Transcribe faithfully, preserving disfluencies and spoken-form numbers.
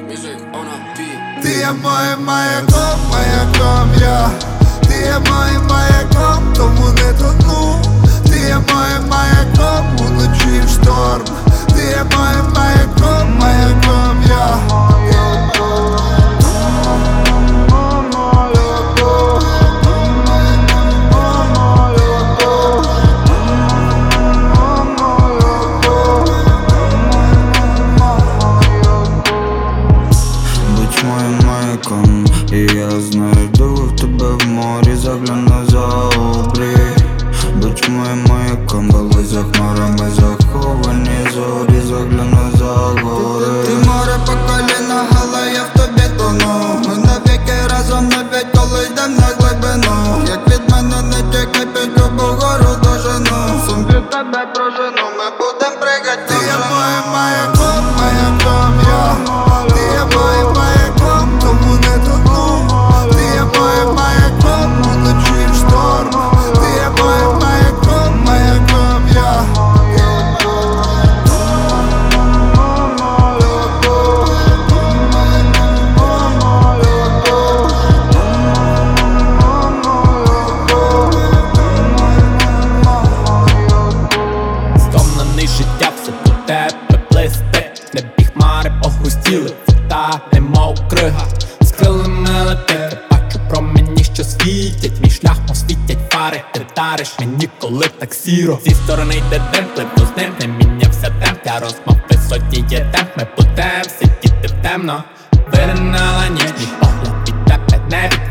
Ти є моїм маяком, маяком я. Ти є моїм маяком, тому не тону. Ти є моїм маяком уночі в шторм. Ти є моїм маяком, маяком я. Будь моїм маяком, і я знайду тебе в морі, загляну за обрій. Будь моїм маяком, коли за хмарами заховані зорі, загляну за гори. Ти море по коліна, але я в тобі тону. Ми навіки разом, навіть коли йдем на глибину. Як від мене не тікай, під любу гору дожену. Сум від тебе прожену, ми будем пригать. Ти є моїм маяком, маяком я. Ти є моїм маяком, тому не тону. Ти є моїм маяком уночі в шторм. Ти є моїм маяком, маяком я. Стомлений життя, все по тебе плисти. Небі хмари погустіли, вода немов крига. З крилами летити, бачу промені, що світять. Мій шлях освітять фари, ти дариш мені, коли так сіро. Зі сторони йде дим, пливу з ним, не мінявся темп. Я розмов висоті є темп, ми будем сидіти темно. Виринала ніч, мій погляд від тебе не від